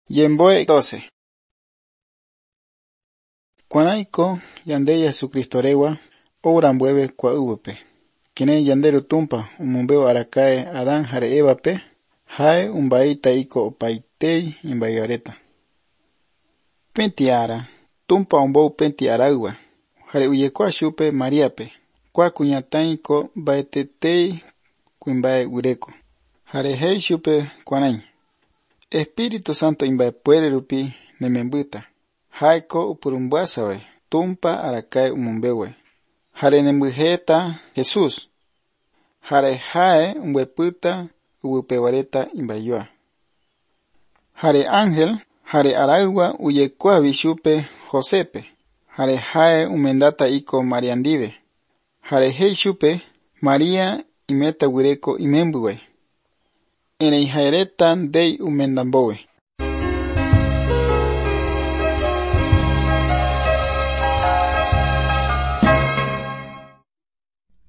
Yemboe 12. Kuanaiko yande Jesucristo rewa ourambueve kwa uvope. Kine yanderu tumpa umumbeo arakae Adán jare Eva pe hae umbaita iko opaitei imbayoreta. Penti ara tumpa umbou penti aragua jare uyekua shupe María pe kwa kuñatai ko baetetei kuimbae ureko jare hei shupe kuanai Espíritu Santo imbae puere rupi nemembuta haiko upurumbuasawe tumpa arakae umumbewe jare nembujeta Jesús jare hae umbeputa ubupewareta imbayua jare ángel jare aragua uyekua bishupe Josepe jare hae umendata iko Mariandive jare hei shupe María imeta ureko imembuwe ene haereta dei umendambowe